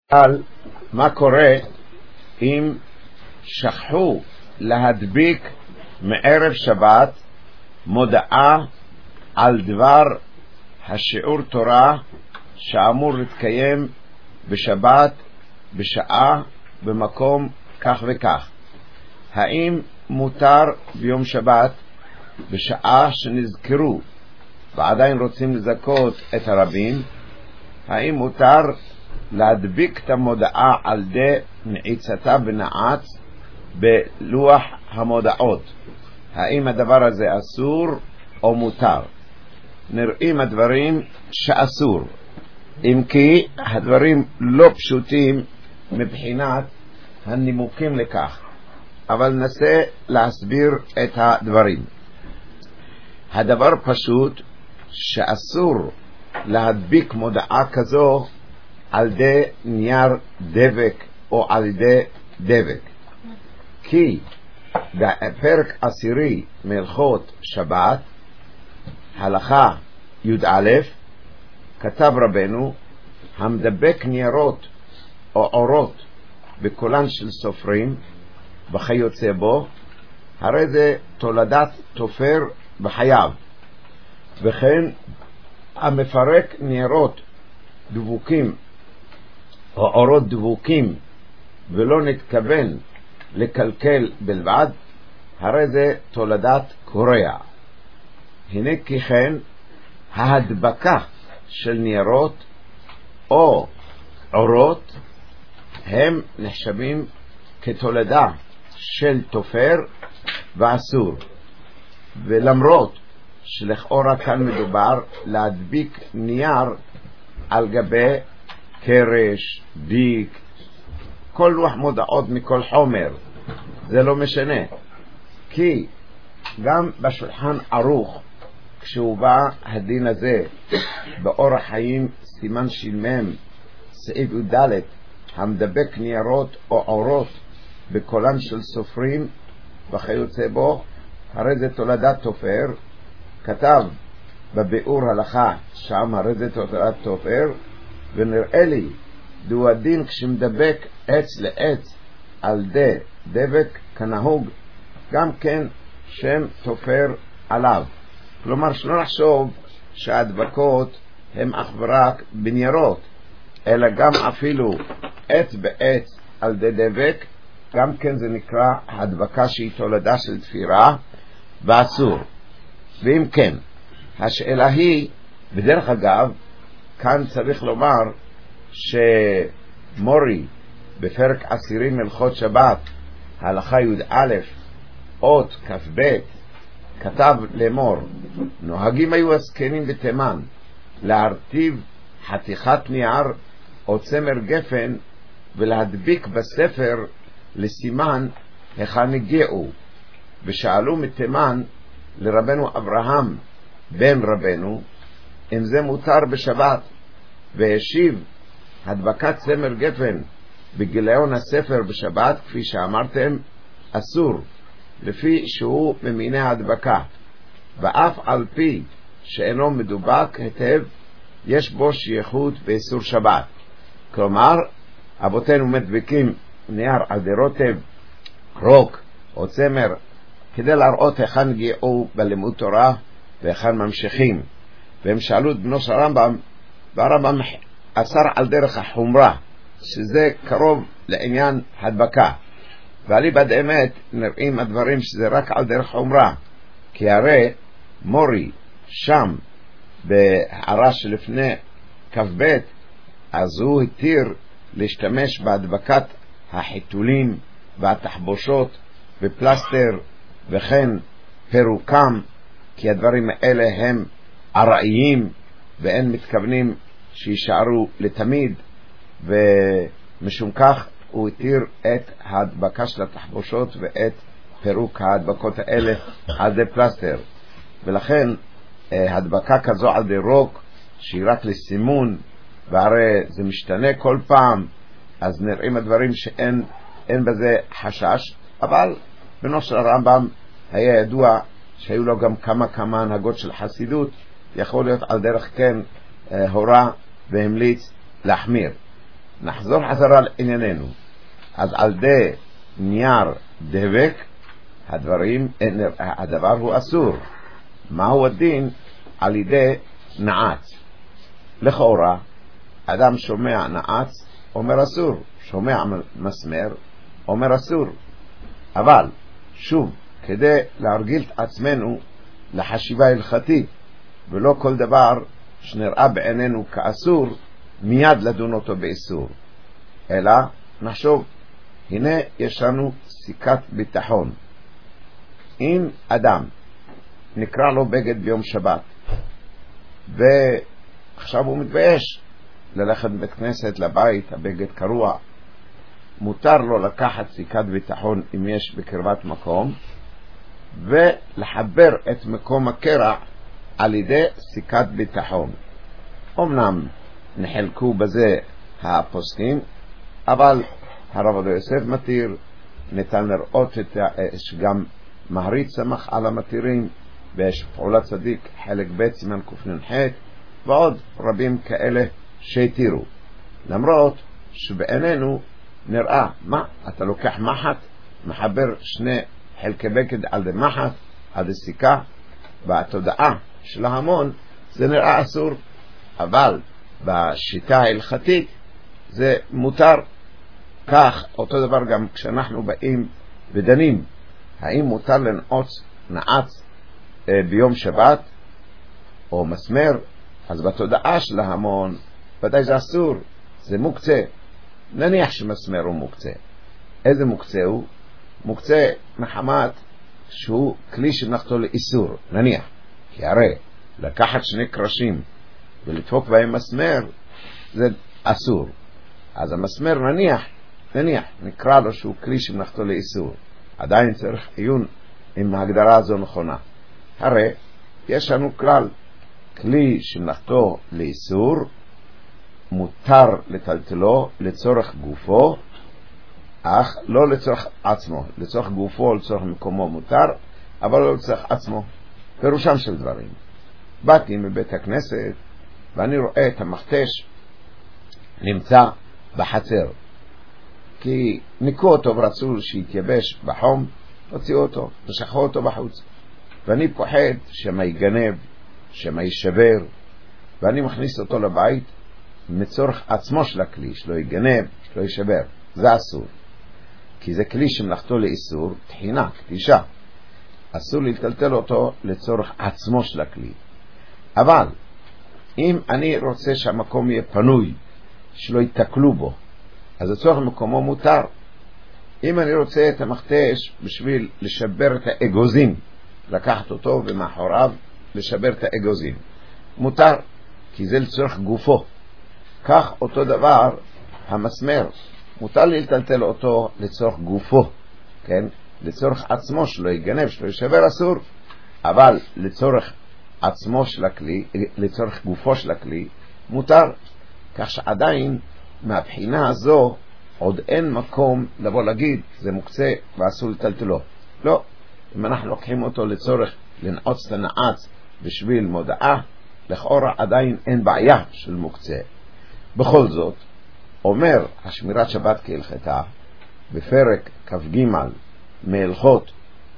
על מה קורה אם שכחו להדביק מערב שבת מודעה על דבר השיעור תורה שאמור להתקיים בשבת בשעה במקום כך וכך. האם מותר ביום שבת בשעה שנזכרו ועדיין רוצים לזכות את הרבים, האם מותר להדביק את המודעה על די נעיצתה בנעץ בלוח המודעות? האם הדבר הזה אסור או מותר? נראים הדברים שאסור, אם כי הדברים לא פשוטים מבחינת הנימוקים לכך, אבל ננסה להסביר את הדברים. הדבר פשוט שאסור להדביק מודעה כזו על די נייר דבק או על ידי דבק, כי בפרק 10 מהלכות שבת הלכה י"א כתב רבנו המדבק ניירות או אורות בקולן של סופרים וכיוצא בו, הרי זה תולדת תופר בחייו. וכן המפרק ניירות דבוקים או אורות דבוקים ולא נתכוון לקלקל בלבד, הרי זה תולדת קורע. הנה כי כן ההדבקה של ניירות או אורות הם נחשבים כתולדה של תופר ואסור, ולמרות שלכאורה כאן מדובר להדביק נייר על גבי קרש, דיק, כל לוח מודעות מכל חומר, זה לא משנה, כי גם בשולחן ערוך כשהוא בא הדין הזה באורח חיים סימן שמם סעיף י"ד המדבק ניירות או אורות בקולן של סופרים וכיוצא בו, הרי זה תולדת תופר, כתב בביאור הלכה שם הרי זה תולדת תופר. ונראה לי דו הדין כשמדבק עץ לעץ על די דבק כנהוג גם כן שם תופר עליו. כלומר שלא נחשוב שההדבקות הם אך ורק בניירות, אלא גם אפילו עץ בעץ על די דבק, גם כן זה נקרא הדבקה שהיא תולדה של תפירה ואסור. ואם כן, השאלה היא, בדרך אגב כאן צריך לומר שמורי בפרק 10 מהלכות שבת הלכה י"א אות כ"ב כתב לאמור, נוהגים היו הזקנים בתימן להרטיב חתיכת נייר או צמר גפן ולהדביק בספר לסימן היכן הגיעו. ושאלו מתימן לרבנו אברהם בן רבנו אם זה מותר בשבת, והשיב, הדבקת צמר גפן בגיליון הספר בשבת כפי שאמרתם אסור, לפי שהוא ממיני ההדבקה, ואף על פי שאינו מדובק היטב יש בו שייכות באיסור שבת. כלומר אבותינו מדבקים נייר על די רוטב, רוק או צמר כדי להראות היכן הגיעו בלימוד תורה והיכן ממשיכים. והם שאלו את בנו של הרמב"ם, והרמב"ם אסר על דרך החומרה, שזה קרוב לעניין הדבקה. ועלי בד אמת נראים הדברים שזה רק על דרך חומרה, כי הרי מורי שם בהערה שלפני כ"ב אז הוא התיר להשתמש בהדבקת החיתולים והתחבושות ופלסטר וכן פירוקם, כי הדברים האלה הם ארעיים ואין מתכוונים שישארו לתמיד, ומשום כך הוא התיר את ההדבקה של התחבושות ואת פירוק ההדבקות האלה על די פלסטר. ולכן הדבקה כזו על די רוק שהיא רק לסימון והרי זה משתנה כל פעם, אז נראים הדברים שאין בזה חשש. אבל בנו של הרמב"ם היה ידוע שהיו לו גם כמה הנהגות של חסידות, יכול להיות על דרך כן הורה והמליץ להחמיר. נחזור חזרה לענייננו. אז על די נייר דבק הדבר הוא אסור. מהו הדין על ידי נעץ? לכאורה אדם שומע נעץ אומר אסור, שומע מסמר אומר אסור. אבל שוב, כדי להרגיל את עצמנו לחשיבה הלכתית, ולא כל דבר שנראה בעינינו כאסור מיד לדון אותו באיסור, אלא נחשוב, הנה יש לנו סיכת ביטחון. אם אדם נקרא לו בגד ביום שבת ועכשיו הוא מתבייש ללכת בית כנסת לבית, הבגד קרוע, מותר לו לקחת סיכת ביטחון אם יש בקרבת מקום ולחבר את מקום הקרע על ידי סיכת ביטחון. אמנם נחלקו בזה הפוסקים, אבל הרב עובדיה יוסף מתיר, ניתן לראות שגם מהר"י סמך על המתירים, ויש פעולת צדיק חלק ב' סימן קנ"ח ועוד רבים כאלה שהתירו. למרות שבעינינו נראה, מה, אתה לוקח מחט, מחבר שני חלקי בגד על די מחט, על די סיכה, והתודעה של ההמון זה נראה אסור, אבל בשיטה ההלכתית זה מותר. כך אותו דבר גם כשאנחנו באים ודנים האם מותר לנעוץ נעץ ביום שבת או מסמר, אז בתודעה של ההמון ודאי זה אסור, זה מוקצה. נניח שמסמר הוא מוקצה. איזה מוקצה הוא? מוקצה מחמת שהוא כלי שמלאכתו לאיסור, נניח. כי הרי לקחת שני קרשים ולדפוק בהם מסמר זה אסור. אז המסמר נניח נקרא לו שהוא כלי שמלאכתו לאיסור, עדיין צריך עיון אם ההגדרה הזו נכונה. הרי יש לנו כלל, כלי שמלאכתו לאיסור מותר לטלטלו לצורך גופו, אך לא לצורך עצמו. לצורך גופו או לצורך מקומו מותר, אבל לא לצורך עצמו. פירושם של דברים, באתי מבית הכנסת ואני רואה את המכתש נמצא בחצר, כי ניקו אותו ורצו שיתייבש בחום, הוציאו אותו ושכחו אותו בחוץ, ואני פוחד שמה יגנב, שמה יישבר, ואני מכניס אותו לבית מצורך עצמו של הכלי, שלא יגנב, שלא יישבר. זה אסור, כי זה כלי שמלאכתו לאיסור, תחינה, קדישה. אסור לטלטל אותו לצורך עצמו של הכלי. אבל אם אני רוצה שהמקום יהיה פנוי, שלא יתקלו בו, אז לצורך מקומו מותר. אם אני רוצה את המכתש בשביל לשבר את האגוזים, לקחת אותו ומאחוריו לשבר את האגוזים, מותר, כי זה לצורך גופו. כך אותו דבר המסמר, מותר לי לטלטל אותו לצורך גופו, כן? לצורך עצמו, שלא יגנב, שלא יישבר, אסור. אבל לצורך עצמו של הכלי, לצורך גופו של הכלי, מותר. כך שעדיין מהבחינה הזו עוד אין מקום לבוא להגיד זה מוקצה ואסור לטלטלו. לא, אם אנחנו לוקחים אותו לצורך לנעוץ את הנעץ בשביל מודעה, לכאורה עדיין אין בעיה של מוקצה. בכל זאת אומר השמירת שבת כהלכתה בפרק כ"ג מהלכות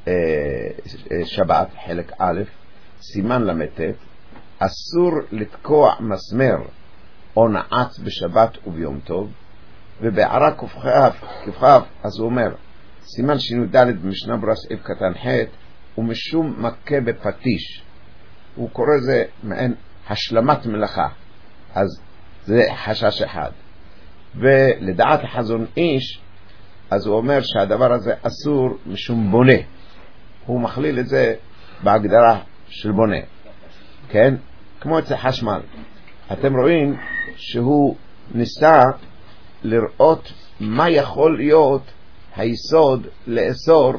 שבת חלק א' סימן למ"ט, אסור לתקוע מסמר או נעץ בשבת וביום טוב. ובערה כ"כ אז הוא אומר סימן שינו ד' במשנה ברורה סעיף קטן ח', ומשום מכה בפטיש, הוא קורא זה מעין השלמת מלאכה, אז זה חשש אחד. ולדעת החזון איש אז הוא אומר שהדבר הזה אסור משום בונה, הוא מכליל את זה בהגדרה של בונה, כן? כמו אצל חשמל, אתם רואים שהוא ניסה לראות מה יכול להיות היסוד לאסור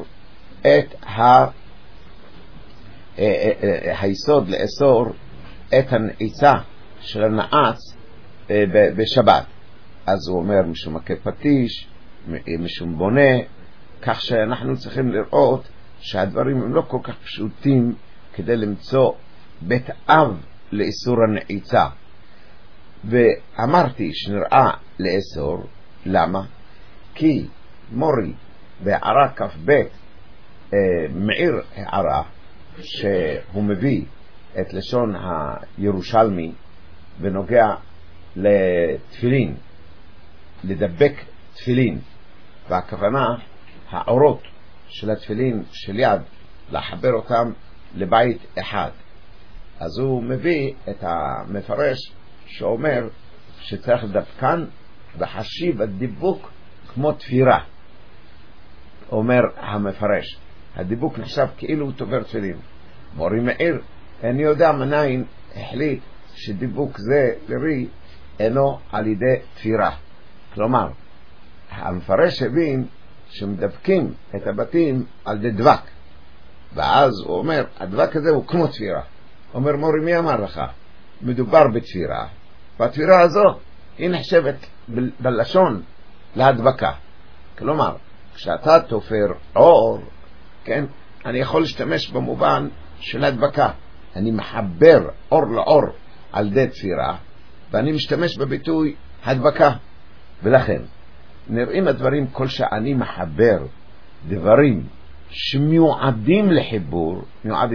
את הנעיצה של הנעץ בשבת. אז הוא אומר משום מכה פטיש, משום בונה, כך שאנחנו צריכים לראות שהדברים הם לא כל כך פשוטים כדי למצוא בית אב לאיסור הנעיצה. ואמרתי שנראה לאסור. למה? כי מורי בהערה כ"ב מעיר הערה שהוא מביא את לשון הירושלמי בנוגע לתפילין, לדבק תפילין, והכוונה האורות של התפילין של יד, לחבר אותם לבית אחד. אז הוא מביא את המפרש שאומר שצריך לדבקן וחשיב הדיבוק כמו תפירה. אומר המפרש, הדיבוק נחשב כאילו הוא תובר תפילין. מורי מאיר, אני יודע מניין החליט שדיבוק זה לרי אינו על ידי תפירה. כלומר, המפרש הבין שמדבקים את הבתים על ידי דבק, ואז הוא אומר, הדבק הזה הוא כמו תפירה. אומר מורי, מי אמר לך? מדובר בתפירה, והתפירה הזו היא נחשבת בלשון להדבקה. כלומר, כשאתה תופר אור, כן, אני יכול להשתמש במובן של הדבקה. אני מחבר אור לאור על ידי תפירה, ואני משתמש בביטוי הדבקה. ולכן, נראים הדברים כל שאני מחבר דברים שמיועדים לחיבור,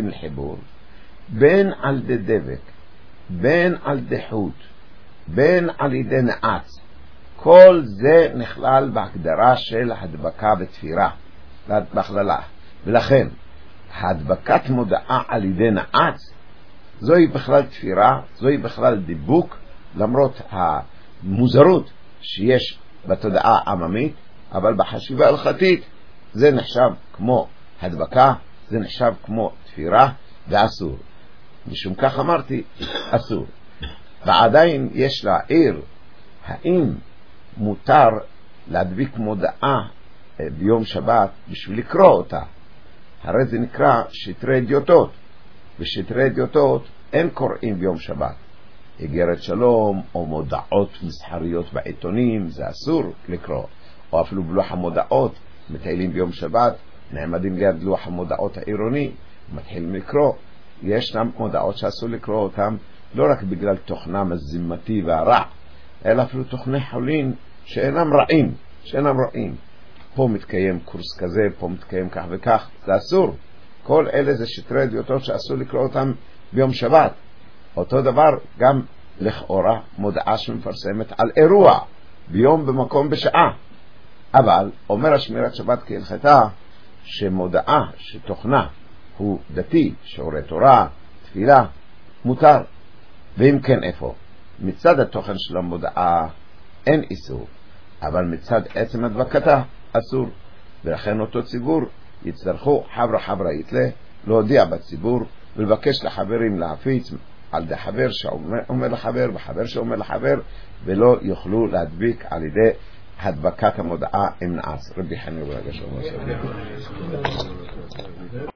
בין על ידי דבק, בין על ידי חוט, בין על ידי נעץ. כל זה נכלל בהגדרה של הדבקה ותפירה, בכללה. ולכן, הדבקת מודעה על ידי נעץ, זוהי בכלל תפירה, זוהי בכלל דיבוק, למרות המוזרות שיש בתודעה העממית, אבל בחשיבה הלכתית זה נחשב כמו הדבקה, זה נחשב כמו תפירה, ואסור. משום כך אמרתי, אסור. ועדיין יש להעיר, האם מותר להדביק מודעה ביום שבת בשביל לקרוא אותה? הרי זה נקרא שטרי אדיוטות, ושטרי אדיוטות אין קוראים ביום שבת. איגרת שלום או מודעות מסחריות בעיתונים זה אסור לקרוא, או אפילו בלוח המודעות מטיילים ביום שבת, נעמדים ליד לוח המודעות העירוני, מתחילים לקרוא. ישנם מודעות שאסור לקרוא אותם לא רק בגלל תוכנם הזמתי והרע, אלא אפילו תוכני חולין שאינם רעים. פה מתקיים קורס כזה, פה מתקיים כך וכך, זה אסור. כל אלה זה שטרי אדיוטות שאסור לקרוא אותם ביום שבת. אותו דבר גם לכאורה מודעה שמפרסמת על אירוע ביום במקום בשעה. אבל אומר השמירת שבת כהלכתה שמודעה שתוכנה הוא דתי, שיעורי תורה, תפילה, מותר. ואם כן, איפה? מצד התוכן של המודעה אין איסור, אבל מצד עצם הדבקתה אסור. ולכן אותו ציבור יצטרכו חברה יתלה להודיע בציבור ולבקש לחברים להפיץ על ידי חבר שאומר לחבר וחבר שאומר לחבר, ולא יוכלו להדביק על ידי הדבקת המודעה עם נעץ. רבי חנין ברגע שאומר